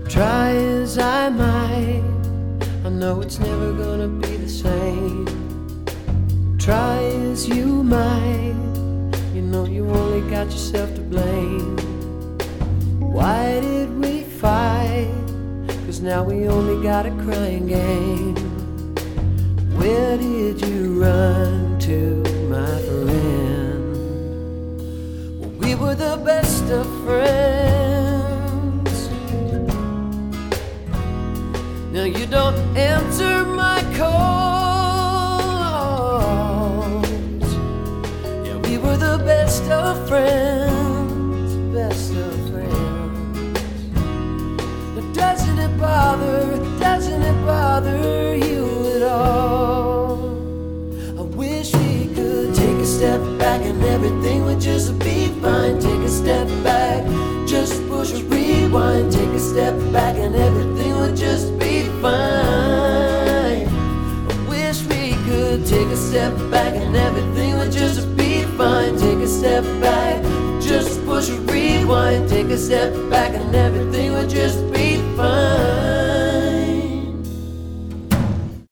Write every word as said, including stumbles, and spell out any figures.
Try as I might, I know it's never gonna be the same. Try as you might, you know you only got yourself to blame. Why did we fight? 'Cause now we only got a crying game. Where did you run to, my friend? Well, we were the best of friends. Now you don't answer my calls. Yeah, we were the best of friends, best of friends. Now doesn't it bother, doesn't it bother you at all? I wish we could take a step back and everything would just be fine. Take a step back, just push rewind. Take a step back and everything would just be fine. I wish we could take a step back and everything would just be fine. Take a step back, just push rewind. Take a step back and everything would just